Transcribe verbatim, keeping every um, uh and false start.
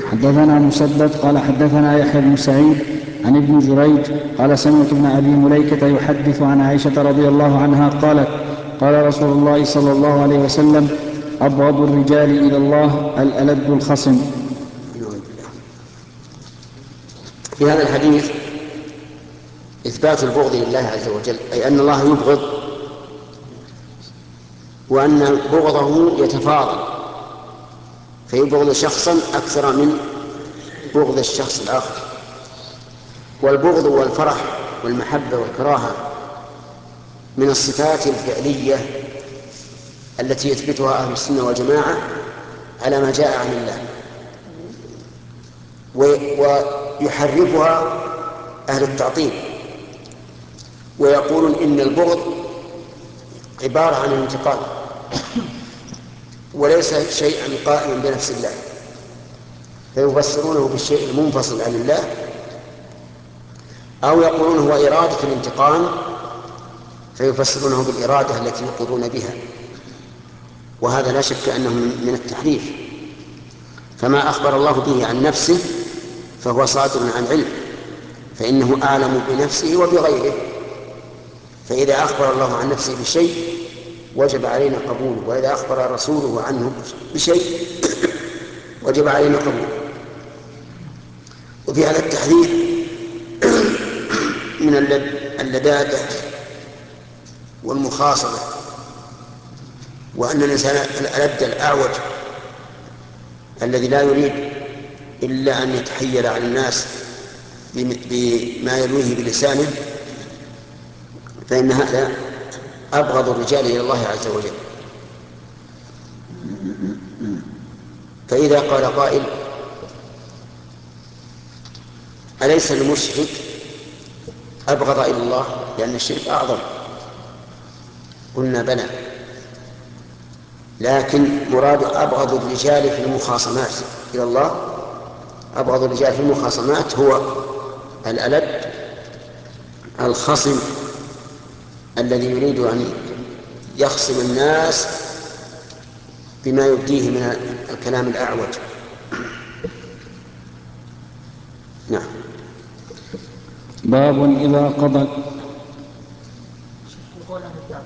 حدثنا مسدد قال حدثنا يحيى بن سعيد عن ابن جريج قال سمعت ابن أبي مليكة يحدث عن عائشة رضي الله عنها قالت قال رسول الله صلى الله عليه وسلم أبغض الرجال إلى الله الألد الخصم. في هذا الحديث إثبات البغض لله عز وجل، أي أن الله يبغض، وأن بغضه يتفاضل فيبغض شخصا أكثر من بغض الشخص الآخر. والبغض والفرح والمحبة والكراهة من الصفات الفعلية التي يثبتها أهل السنة والجماعة على ما جاء عن الله، ويحرفها أهل التعطيل ويقولون إن البغض عبارة عن الانتقام وليس شيئا قائما بنفس الله، فيفسرونه بالشيء المنفصل عن الله، أو يقولون هو إرادة الانتقام فيفسرونه بالإرادة التي يقرون بها، وهذا لا شك أنه من التحريف. فما أخبر الله به عن نفسه فهو صادر عن علم، فإنه أعلم بنفسه وبغيره، فإذا أخبر الله عن نفسه بشيء وجب علينا قبوله، وإذا أخبر رسوله عنه بشيء وجب علينا قبوله. وفي هذا التحذير من اللدادة والمخاصمة، وأن الإنسان الألد الأعوج الذي لا يريد إلا أن يتحيل على الناس بما يلويه بلسانه، فإن هذا أبغض الرجال إلى الله عز وجل. فإذا قال قائل أليس المشرك أبغض إلى الله لأن الشرك أعظم؟ قلنا بلى، لكن مراد أبغض الرجال في المخاصمات إلى الله، أبغض الرجال في المخاصمات هو الألد الخصم الذي يريد أن يخصم الناس بما يبديه من الكلام الأعوج. نعم. باب إذا قضى